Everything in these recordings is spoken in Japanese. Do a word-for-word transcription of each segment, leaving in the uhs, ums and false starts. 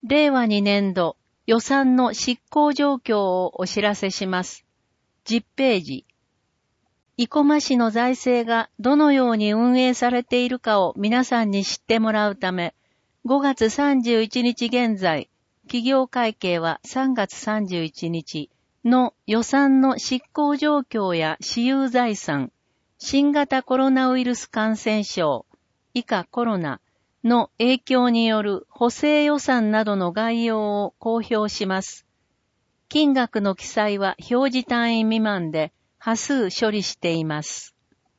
れいわにねんど予算の執行状況をお知らせします。じゅっページ。生駒市の財政がどのように運営されているかを皆さんに知ってもらうため、ごがつさんじゅういちにち現在、企業会計はさんがつさんじゅういちにちの予算の執行状況や私有財産、新型コロナウイルス感染症、以下コロナの影響による補正予算などの概要を公表します。金額の記載は表示単位未満で多数処理しています。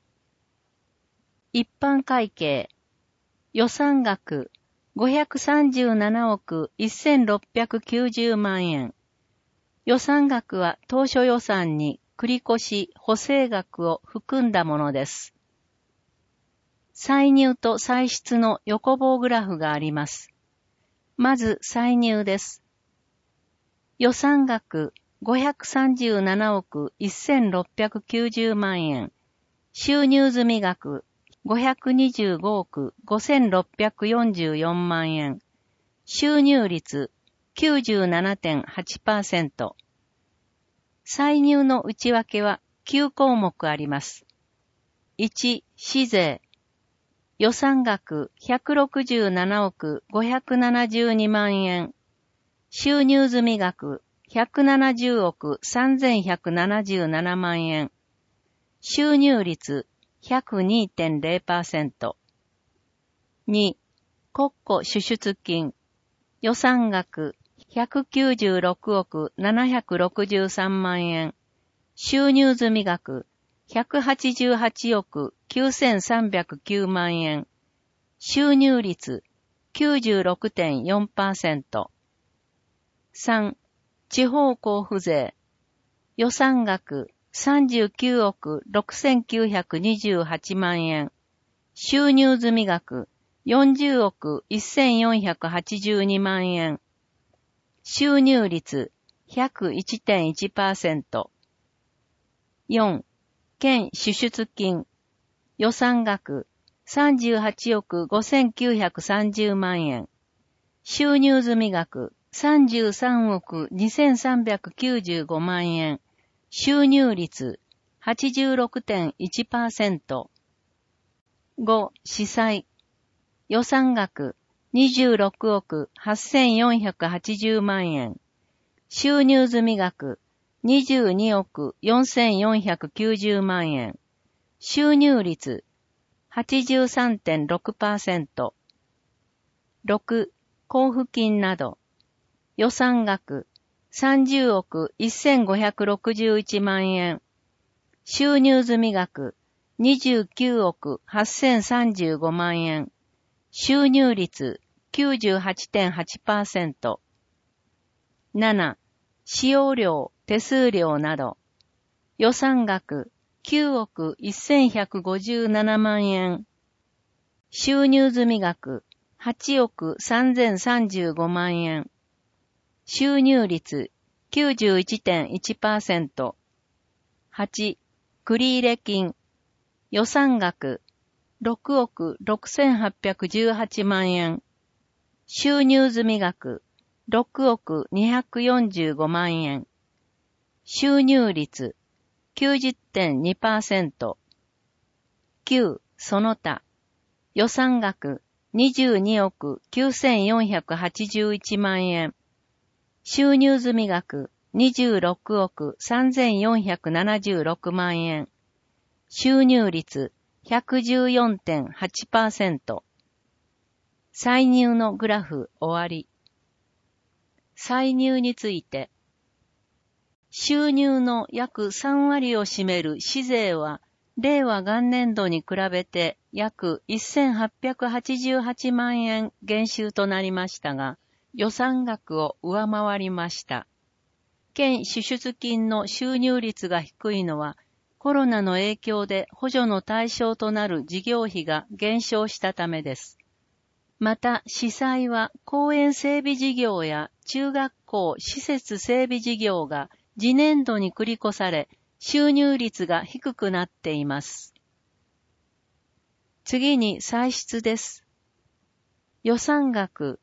一般会計予算額ごひゃくさんじゅうななおくせんろっぴゃくきゅうじゅうまんえん。予算額は当初予算に繰越補正額を含んだものです。歳入と歳出の横棒グラフがあります。まず歳入です。予算額ごひゃくさんじゅうななおくせんろっぴゃくきゅうじゅうまんえん。収入済み額ごひゃくにじゅうごおくごせんろっぴゃくよんじゅうよんまんえん。収入率 きゅうじゅうななてんはちパーセント。歳入の内訳はきゅうこうもくあります。いち、市税。予算額ひゃくろくじゅうななおくごひゃくななじゅうにまんえん。収入済み額ひゃくななじゅうおくさんぜんひゃくななじゅうななまんえん。収入率 ひゃくにてんぜろパーセント。に、国庫支出金。予算額ひゃくきゅうじゅうろくおくななひゃくろくじゅうさんまんえん。収入済み額ひゃくはちじゅうはちおくきゅうせんさんびゃくきゅうまんえん。収入率 きゅうじゅうろくてんよんパーセント。さん、地方交付税。予算額さんじゅうきゅうおくろくせんきゅうひゃくにじゅうはちまんえん。収入済み額よんじゅうおくせんよんひゃくはちじゅうにまんえん。収入率 ひゃくいちてんいちパーセント。よん、県支出金。予算額さんじゅうはちおくごせんきゅうひゃくさんじゅうまんえん。収入済み額さんじゅうさんおくにせんさんびゃくきゅうじゅうごまんえん。収入率 はちじゅうろくてんいちパーセント。ご、司祭。予算額にじゅうろくおくはっせんよんひゃくはちじゅうまんえん。収入済み額にじゅうにおくよんせんよんひゃくきゅうじゅうまんえん。収入率 はちじゅうさんてんろくパーセント。ろく、交付金など。予算額さんじゅうおくせんごひゃくろくじゅういちまんえん。収入済み額にじゅうきゅうおくはっせんさんじゅうごまんえん。収入率 きゅうじゅうはちてんはちパーセント。なな、使用料、手数料など。予算額きゅうおくせんひゃくごじゅうななまんえん。収入済み額はちおくさんぜんさんじゅうごまんえん。収入率 きゅうじゅういちてんいちパーセント。はち、繰入金。予算額ろくおくろくせんはっぴゃくじゅうはちまんえん。収入済み額ろくおくにひゃくよんじゅうごまんえん。収入率 きゅうじゅってんにパーセント。きゅう、その他。予算額にじゅうにおくきゅうせんよんひゃくはちじゅういちまんえん。収入済み額にじゅうろくおくさんぜんよんひゃくななじゅうろくまんえん。収入率 ひゃくじゅうよんてんはちパーセント。歳入のグラフ終わり。歳入について。収入の約さんわりを占める市税は、令和元年度に比べて約せんはっぴゃくはちじゅうはちまんえん減収となりましたが、予算額を上回りました。県支出金の収入率が低いのは、コロナの影響で補助の対象となる事業費が減少したためです。また、司祭は公園整備事業や中学校施設整備事業が次年度に繰り越され、収入率が低くなっています。次に歳出です。予算額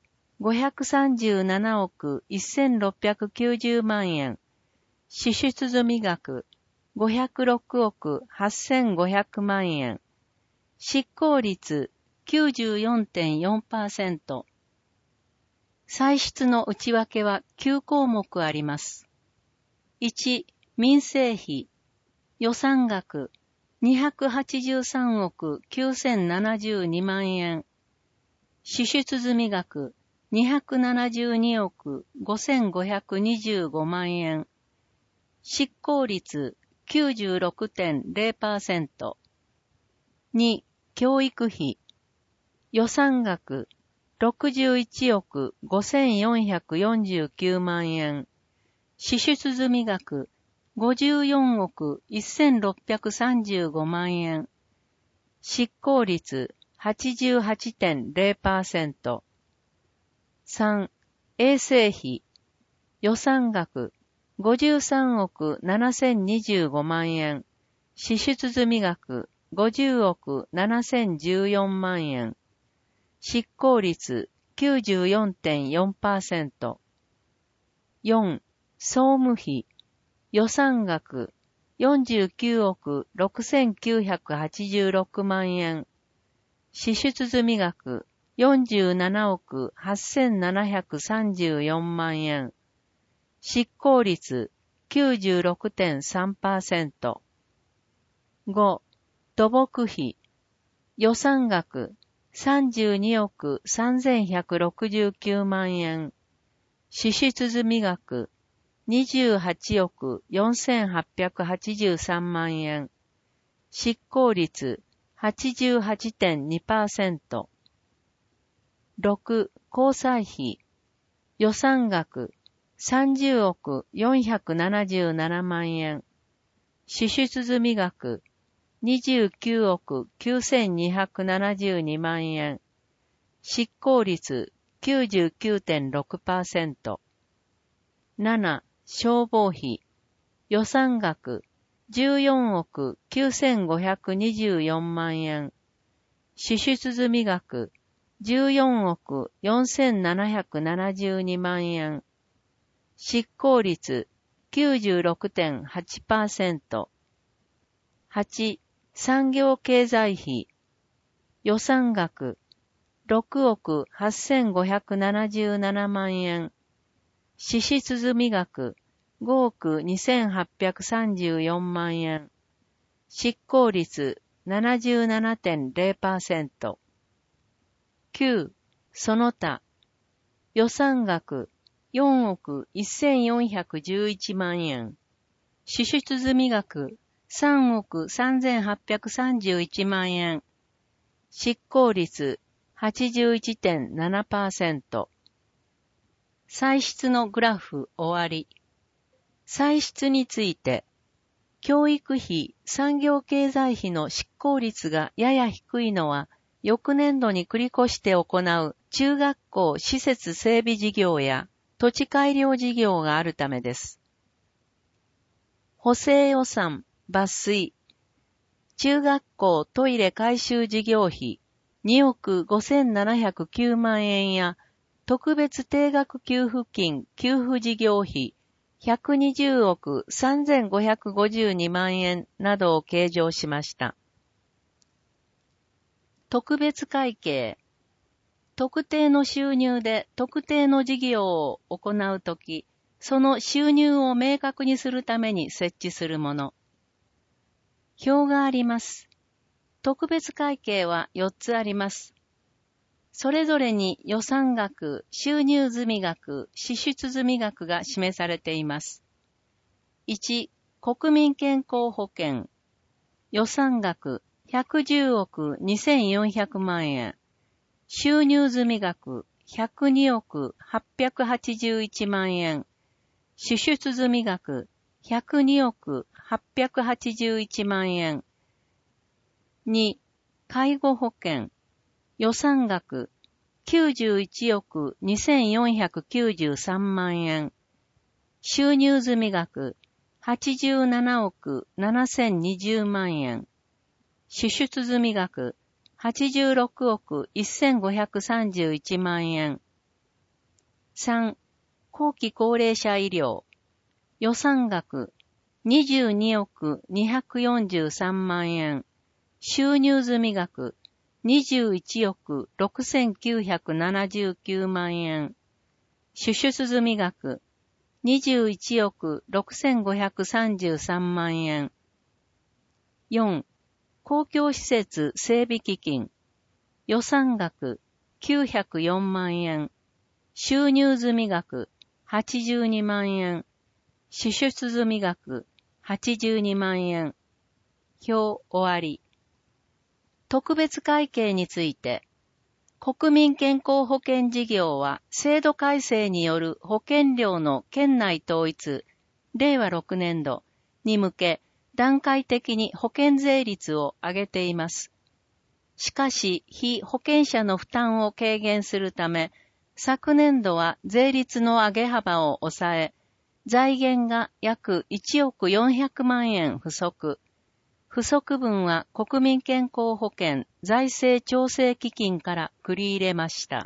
ごひゃくさんじゅうななおくせんろっぴゃくきゅうじゅうまんえん。支出済額ごひゃくろくおくはっせんごひゃくまんえん。執行率 きゅうじゅうよんてんよんパーセント。歳出の内訳はきゅうこうもくあります。いち、民生費。予算額にひゃくはちじゅうさんおくきゅうせんななじゅうにまんえん。支出済額にひゃくななじゅうにおくごせんごひゃくにじゅうごまんえん。執行率 きゅうじゅうろくてんゼロパーセント。に、教育費。予算額ろくじゅういちおくごせんよんひゃくよんじゅうきゅうまんえん。支出済額ごじゅうよんおくせんろっぴゃくさんじゅうごまんえん。執行率 はちじゅうはちてんゼロパーセント。さん、衛生費。予算額ごじゅうさんおくななせんにじゅうごまんえん。支出済額ごじゅうおくななせんじゅうよんまんえん。執行率 きゅうじゅうよんてんよんパーセント。よん、総務費。予算額よんじゅうきゅうおくろくせんきゅうひゃくはちじゅうろくまんえん。支出済額よんじゅうななおくはっせんななひゃくさんじゅうよんまんえん。執行率 きゅうじゅうろくてんさんパーセント。ご、土木費。予算額さんじゅうにおくさんぜんひゃくろくじゅうきゅうまんえん。支出済額にじゅうはちおくよんせんはっぴゃくはちじゅうさんまんえん。執行率 はちじゅうはちてんにパーセント。ろく、交際費。予算額さんじゅうおくよんひゃくななじゅうななまんえん。支出済額にじゅうきゅうおくきゅうせんにひゃくななじゅうにまんえん。執行率 きゅうじゅうきゅうてんろくパーセント。なな、消防費。予算額じゅうよんおくきゅうせんごひゃくにじゅうよんまんえん。支出済額じゅうよんおくよんせんななひゃくななじゅうにまんえん。執行率 きゅうじゅうろくてんはちパーセント。はち、産業経済費。予算額ろくおくはっせんごひゃくななじゅうななまんえん。支出済額ごおくにせんはっぴゃくさんじゅうよんまんえん。執行率 ななじゅうななてんゼロパーセント。きゅう、その他。予算額よんおくせんよんひゃくじゅういちまんえん。支出済額さんおくさんぜんはっぴゃくさんじゅういちまんえん。執行率 はちじゅういちてんななパーセント。歳出のグラフ終わり。歳出について、教育費、産業経済費の執行率がやや低いのは、翌年度に繰り越して行う中学校施設整備事業や土地改良事業があるためです。補正予算、抜粋。中学校トイレ改修事業費におくごせんななひゃくきゅうまんえんや特別定額給付金給付事業費ひゃくにじゅうおくさんぜんごひゃくごじゅうにまんえんなどを計上しました。特別会計。特定の収入で特定の事業を行うとき、その収入を明確にするために設置するもの。表があります。特別会計はよっつあります。それぞれに予算額、収入済額、支出済額が示されています。いち、国民健康保険。予算額ひゃくじゅうおくにせんよんひゃくまんえん。収入済額ひゃくにおくはっぴゃくはちじゅういちまんえん。支出済額ひゃくにおくはっぴゃくはちじゅういちまんえん。に、介護保険。予算額きゅうじゅういちおくにせんよんひゃくきゅうじゅうさんまんえん。収入済額はちじゅうななおくななせんにじゅうまんえん。支出済額はちじゅうろくおくせんごひゃくさんじゅういちまんえん。 さん、後期高齢者医療。予算額にじゅうにおくにひゃくよんじゅうさんまんえん。収入済み額にじゅういちおくろくせんきゅうひゃくななじゅうきゅうまんえん。支出済み額にじゅういちおくろくせんごひゃくさんじゅうさんまんえん。よん、公共施設整備基金。予算額きゅうひゃくよんまんえん。収入済み額はちじゅうにまんえん。支出済み額はちじゅうにまんえん。表終わり。特別会計について、国民健康保険事業は制度改正による保険料の県内統一、れいわろくねんどに向け段階的に保険税率を上げています。しかし、被保険者の負担を軽減するため、昨年度は税率の上げ幅を抑え、財源が約いちおくよんひゃくまんえん不足。不足分は国民健康保険財政調整基金から繰り入れました。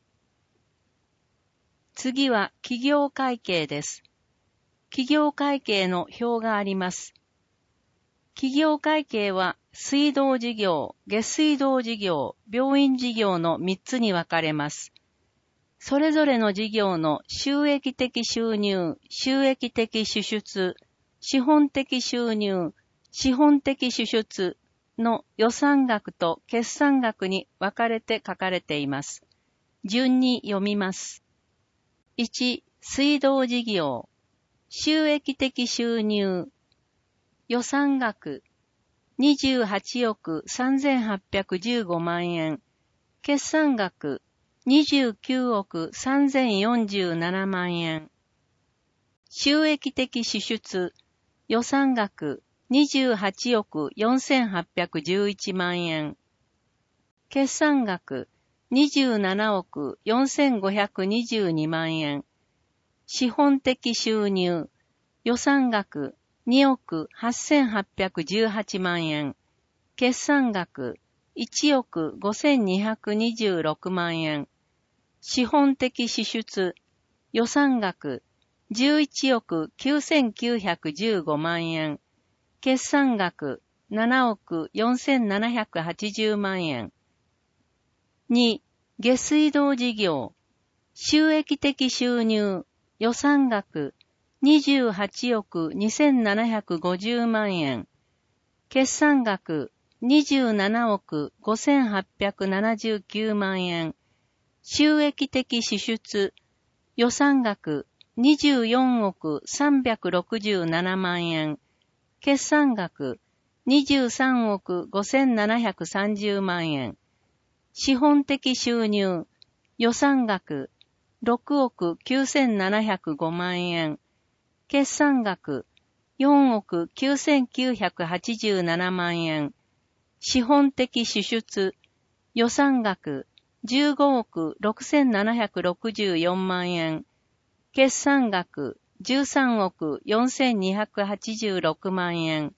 次は企業会計です。企業会計の表があります。企業会計は水道事業、下水道事業、病院事業のみっつに分かれます。それぞれの事業の収益的収入、収益的支出、資本的収入、資本的支出の予算額と決算額に分かれて書かれています。順に読みます。いち、水道事業、収益的収入、予算額、にじゅうはちおくさんぜんはっぴゃくじゅうごまんえん、決算額、にじゅうきゅうおくさんぜんよんじゅうななまんえん、収益的支出、予算額、にじゅうはちおくよんせんはっぴゃくじゅういちまんえん。決算額にじゅうななおくよんせんごひゃくにじゅうにまんえん。資本的収入。予算額におくはっせんはっぴゃくじゅうはちまんえん。決算額いちおくごせんにひゃくにじゅうろくまんえん。資本的支出。予算額じゅういちおくきゅうせんきゅうひゃくじゅうごまんえん。決算額ななおくよんせんななひゃくはちじゅうまんえん。に、下水道事業。収益的収入。予算額にじゅうはちおくにせんななひゃくごじゅうまんえん。決算額にじゅうななおくごせんはっぴゃくななじゅうきゅうまんえん。収益的支出。予算額にじゅうよんおくさんびゃくろくじゅうななまんえん。決算額にじゅうさんおくごせんななひゃくさんじゅうまんえん。資本的収入。予算額ろくおくきゅうせんななひゃくごまんえん。決算額よんおくきゅうせんきゅうひゃくはちじゅうななまんえん。資本的支出。予算額じゅうごおくろくせんななひゃくろくじゅうよんまんえん。決算額じゅうさんおくよんせんにひゃくはちじゅうろくまんえん。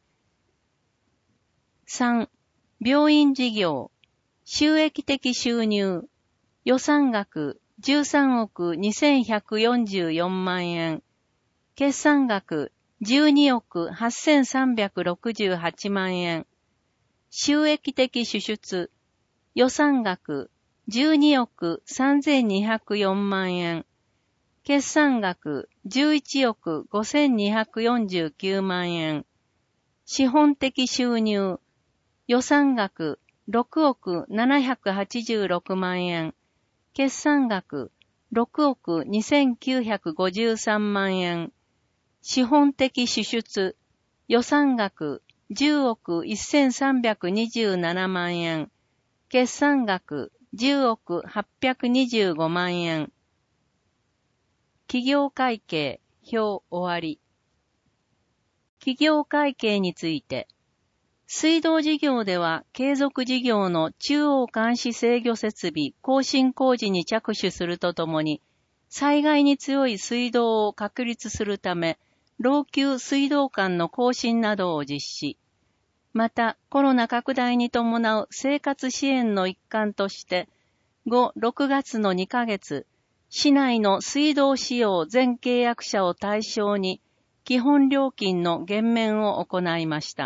さん、病院事業。収益的収入。予算額じゅうさんおくにせんひゃくよんじゅうよんまんえん。決算額じゅうにおくはっせんさんびゃくろくじゅうはちまんえん。収益的支出。予算額じゅうにおくさんぜんにひゃくよんまんえん。決算額じゅういちおくごせんにひゃくよんじゅうきゅうまんえん。資本的収入。予算額ろくおくななひゃくはちじゅうろくまんえん。決算額ろくおくにせんきゅうひゃくごじゅうさんまんえん。資本的支出。予算額じゅうおくせんさんびゃくにじゅうななまんえん。決算額じゅうおくはっぴゃくにじゅうごまんえん。企業会計表終わり。企業会計について、水道事業では継続事業の中央監視制御設備更新工事に着手するとともに、災害に強い水道を確立するため、老朽水道管の更新などを実施。また、コロナ拡大に伴う生活支援の一環として、ご、ろくがつのにかげつ、 市内の水道使用全契約者を対象に基本料金の減免を行いました。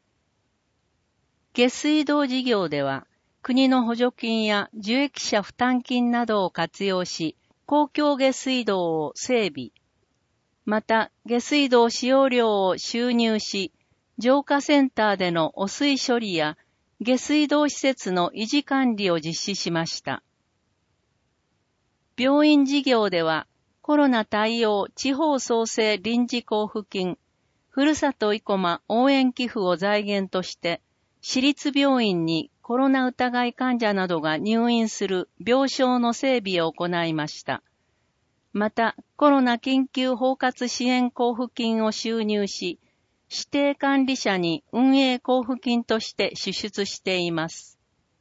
下水道事業では、国の補助金や受益者負担金などを活用し、公共下水道を整備。また、下水道使用料を収入し、浄化センターでの汚水処理や下水道施設の維持管理を実施しました。病院事業では、コロナ対応地方創生臨時交付金、ふるさと生駒応援寄付を財源として、私立病院にコロナ疑い患者などが入院する病床の整備を行いました。また、コロナ緊急包括支援交付金を収入し、指定管理者に運営交付金として支出しています。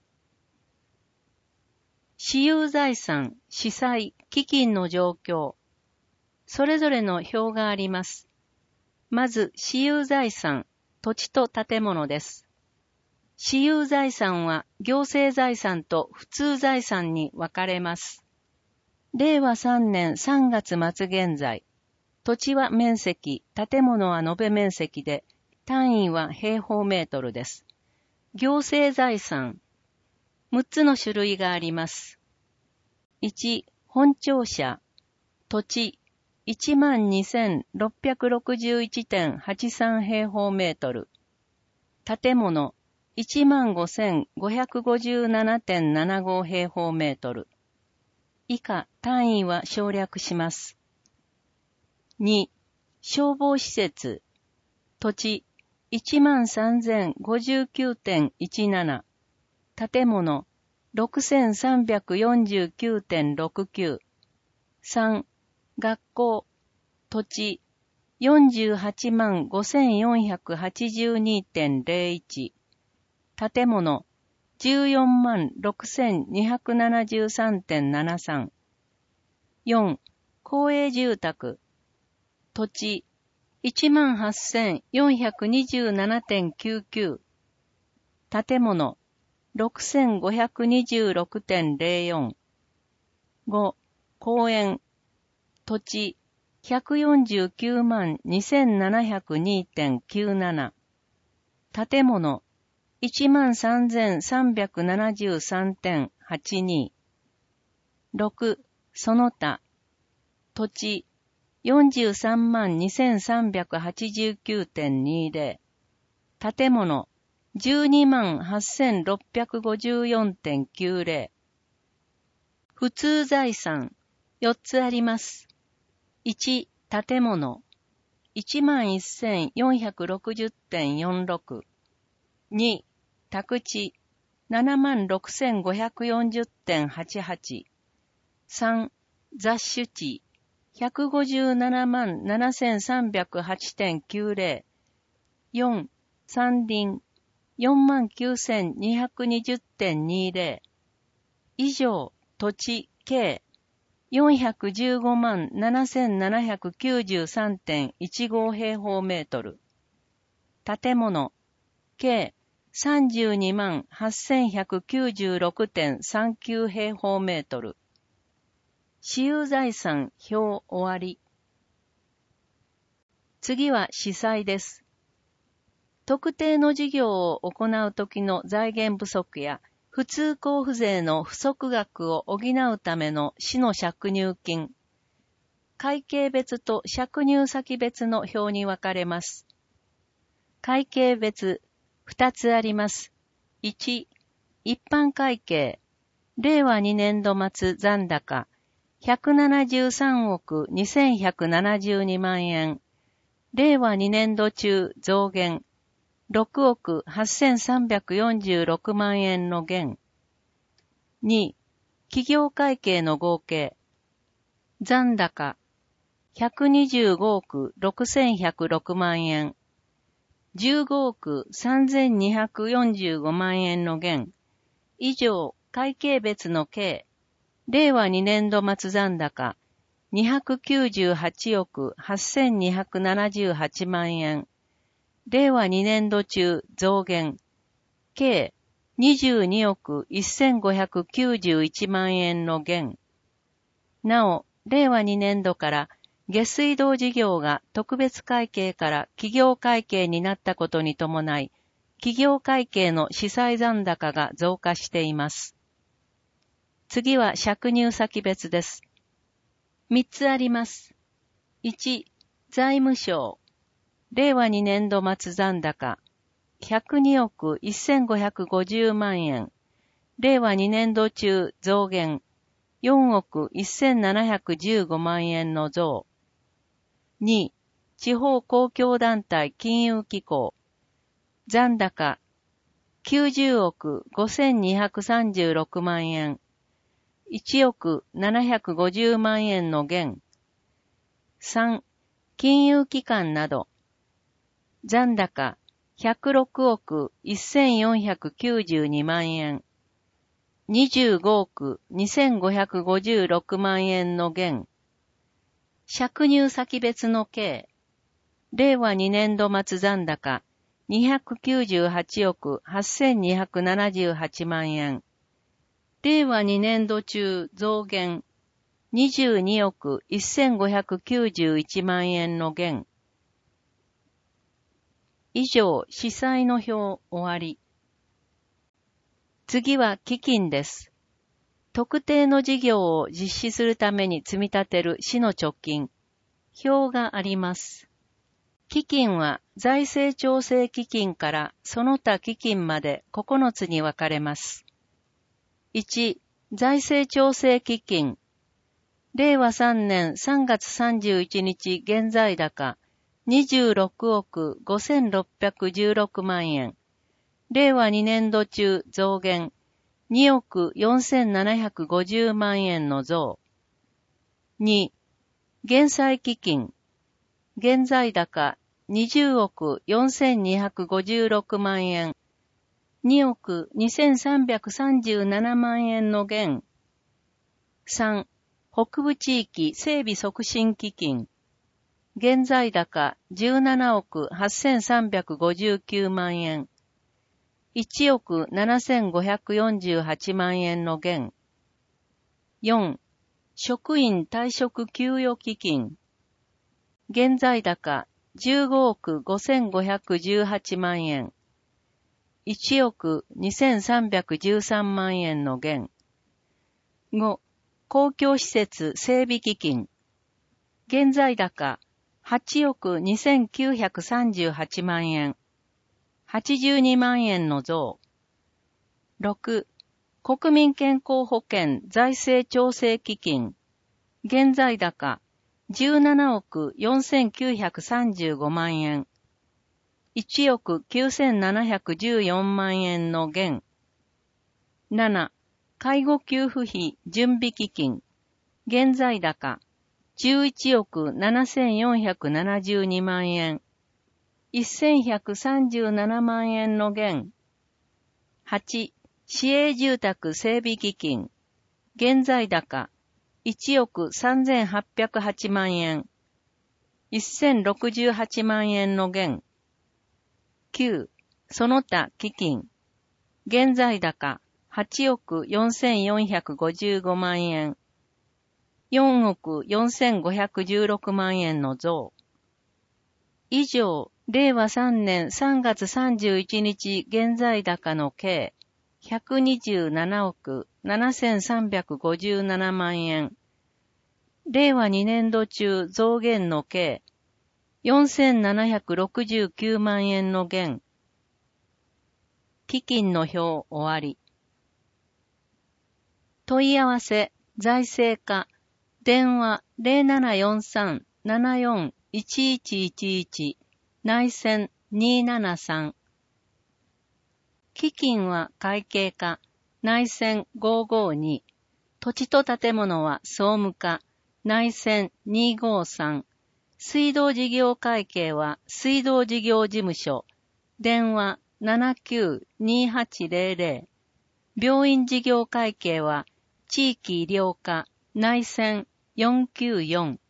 私有財産、司債、基金の状況。それぞれの表があります。まず、私有財産、土地と建物です。私有財産は行政財産と普通財産に分かれます。れいわさんねんさんがつ末現在、土地は面積、建物は延べ面積で、単位は平方メートルです。行政財産、むっつの種類があります。いち、本庁舎、土地、いちまんにせんろっぴゃくろくじゅういちてんはちさん平方メートル。建物、いちまんごせんごひゃくごじゅうななてんななご平方メートル。以下、単位は省略します。に、消防施設、土地、いちまんさんぜんごじゅうきゅうてんいちなな。建物、ろくせんさんびゃくよんじゅうきゅうてんろくきゅう。さん、学校、土地、よんじゅうはちまんごせんよんひゃくはちじゅうにてんぜろいち。建物、じゅうよんまんろくせんにひゃくななじゅうさんてんななさん。よん、公営住宅、土地、いちまんはっせんよんひゃくにじゅうななてんきゅうきゅう。建物、ろくせんごひゃくにじゅうろくてんぜろよん。ご、公園、土地、ひゃくよんじゅうきゅうまんにせんななひゃくにてんきゅうなな。建物、いちまんさんぜんさんびゃくななじゅうさんてんはちに。ろく、その他、土地、よんじゅうさんまんにせんさんびゃくはちじゅうきゅうてんにじゅう。建物、じゅうにまんはっせんろっぴゃくごじゅうよんてんきゅうぜろ。普通財産、よっつあります。いち、建物、いちまんせんよんひゃくろくじゅうてんよんろく。に、宅地、ななまんろくせんごひゃくよんじゅうてんはちはち。さん、雑種地、ひゃくごじゅうななまんななせんさんびゃくはちてんきゅうぜろ。よん、山林、よんまんきゅうせんにひゃくにじゅうてんにじゅう。以上、土地、計、よんひゃくじゅうごまんななせんななひゃくきゅうじゅうさんてんいちご平方メートル。建物、計、さんじゅうにまんはっせんひゃくきゅうじゅうろくてんさんきゅう平方メートル。私有財産表終わり。次は司債です。特定の事業を行うときの財源不足や、普通交付税の不足額を補うための市の借入金。会計別と借入先別の表に分かれます。会計別、二つあります。いち、一般会計、れいわにねんど末残高、ひゃくななじゅうさんおくにせんひゃくななじゅうにまんえん。れいわにねんど中増減、ろくおくはっせんさんびゃくよんじゅうろくまんえんの減。に、企業会計の合計。残高、ひゃくにじゅうごおくろくせんひゃくろくまんえん。じゅうごおくさんぜんにひゃくよんじゅうごまんえんの減。以上、会計別の計。れいわにねんど末残高、にひゃくきゅうじゅうはちおくはっせんにひゃくななじゅうはちまんえん。れいわにねんど中増減、計にじゅうにおくせんごひゃくきゅうじゅういちまんえんの減。 なお、れいわにねんどから下水道事業が特別会計から企業会計になったことに伴い、企業会計の司債残高が増加しています。次は借入先別です。みっつあります。いち、財務省。れいわにねんど末残高。ひゃくにおくせんごひゃくごじゅうまんえん。れいわにねんど中増減。よんおくせんななひゃくじゅうごまんえんの増。に、地方公共団体金融機構。残高、きゅうじゅうおくごせんにひゃくさんじゅうろくまんえん。いちおくななひゃくごじゅうまんえんの減。さん、金融機関など。残高、ひゃくろくおくせんよんひゃくきゅうじゅうにまんえん。にじゅうごおくにせんごひゃくごじゅうろくまんえんの減。借入先別の計。れいわにねんど末残高、にひゃくきゅうじゅうはちおくはっせんにひゃくななじゅうはちまんえん。れいわにねんど中増減、にじゅうにおくせんごひゃくきゅうじゅういちまんえんの減。以上、司債の表終わり。次は基金です。特定の事業を実施するために積み立てる市の貯金。表があります。基金は財政調整基金からその他基金までここのつに分かれます。いち、財政調整基金。れいわさんねんさんがつさんじゅういちにち現在高にじゅうろくおくごせんろっぴゃくじゅうろくまんえん。れいわにねんど中増減におくよんせんななひゃくごじゅうまんえんの増。に、減債基金。現在高にじゅうおくよんせんにひゃくごじゅうろくまんえん。におくにせんさんびゃくさんじゅうななまんえんの減。さん、北部地域整備促進基金。現在高じゅうななおくはっせんさんびゃくごじゅうきゅうまんえん。いちおくななせんごひゃくよんじゅうはちまんえんの減。よん、職員退職給与基金。現在高じゅうごおくごせんごひゃくじゅうはちまんえん。いちおくにせんさんびゃくじゅうさんまんえんの減。ご、公共施設整備基金。現在高はちおくにせんきゅうひゃくさんじゅうはちまんえん。はちじゅうにまんえんの増。ろく、国民健康保険財政調整基金。現在高じゅうななおくよんせんきゅうひゃくさんじゅうごまんえん。いちおくきゅうせんななひゃくじゅうよんまんえんの減。なな、介護給付費準備基金。現在高じゅういちおくななせんよんひゃくななじゅうにまんえん。せんひゃくさんじゅうななまんえんの減。はち、市営住宅整備基金。現在高いちおくさんぜんはっぴゃくはちまんえん。せんろくじゅうはちまんえんの減。きゅう、その他基金。現在高はちおくよんせんよんひゃくごじゅうごまんえん。よんおくよんせんごひゃくじゅうろくまんえんの増。以上、れいわさんねんさんがつさんじゅういちにち現在高の計ひゃくにじゅうななおくななせんさんびゃくごじゅうななまんえん。れいわにねんど中増減の計よんせんななひゃくろくじゅうきゅうまんえんの減。基金の表終わり。問い合わせ、財政課、電話 ゼロななよんさん ななよん いちいちいちいち、内線にーななさん。基金は会計課、内線ごーごーに。土地と建物は総務課、内線にーごーさん。水道事業会計は水道事業事務所、電話 ななきゅう にーはちゼロゼロ。病院事業会計は地域医療課、内線よんきゅうよん。